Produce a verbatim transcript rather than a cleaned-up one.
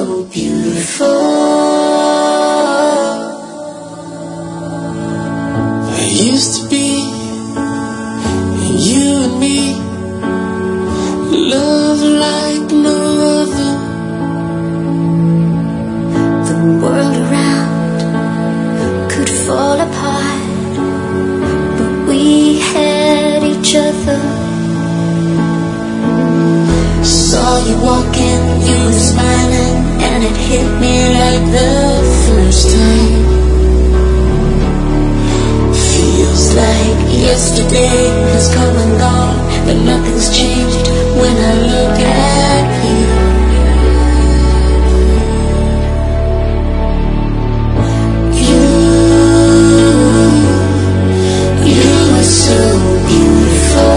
so beautiful. I used to be, and you and me, love like no other. The world around could fall apart, but we had each other. Saw you walking, you were smiling, and it hit me like the first time. Feels like yesterday has come and gone, but nothing's changed when I look at you. You, you are so beautiful.